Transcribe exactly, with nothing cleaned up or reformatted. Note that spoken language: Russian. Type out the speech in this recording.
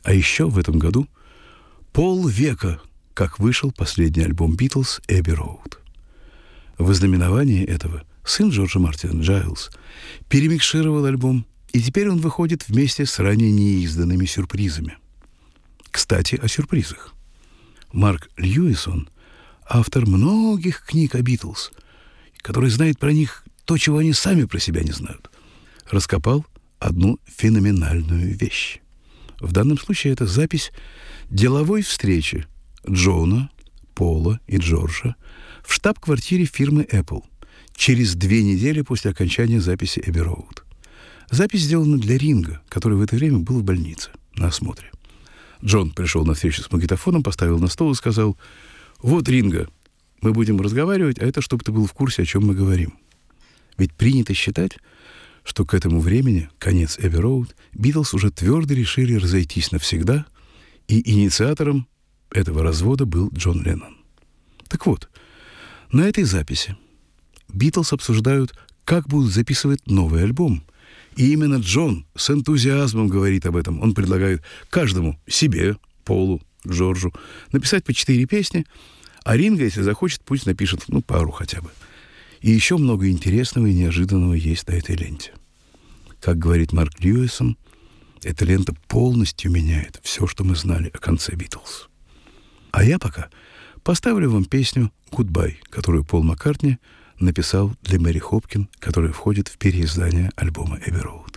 А еще в этом году полвека, как вышел последний альбом Битлз «Эбби Роуд». В ознаменовании этого сын Джорджа Мартина, Джайлз, перемикшировал альбом, и теперь он выходит вместе с ранее неизданными сюрпризами. Кстати, о сюрпризах. Марк Льюисон, автор многих книг о Битлз, который знает про них то, чего они сами про себя не знают, раскопал одну феноменальную вещь. В данном случае это запись деловой встречи Джона, Пола и Джорджа в штаб-квартире фирмы Apple через две недели после окончания записи «Эбби Роуд». Запись сделана для Ринга, который в это время был в больнице на осмотре. Джон пришел на встречу с магнитофоном, поставил на стол и сказал: «Вот, Ринго, мы будем разговаривать, а это чтобы ты был в курсе, о чем мы говорим». Ведь принято считать, что к этому времени, конец «Эбби Роуд», Битлз уже твердо решили разойтись навсегда, и инициатором этого развода был Джон Леннон. Так вот, на этой записи Битлз обсуждают, как будут записывать новый альбом. И именно Джон с энтузиазмом говорит об этом. Он предлагает каждому, себе, Полу, Джорджу, написать по четыре песни, а Ринго, если захочет, пусть напишет, ну, пару хотя бы. И еще много интересного и неожиданного есть на этой ленте. Как говорит Марк Льюисон, эта лента полностью меняет все, что мы знали о конце Битлз. А я пока поставлю вам песню «Goodbye», которую Пол Маккартни написал для Мэри Хопкин, которая входит в переиздание альбома «Эбби Роуд».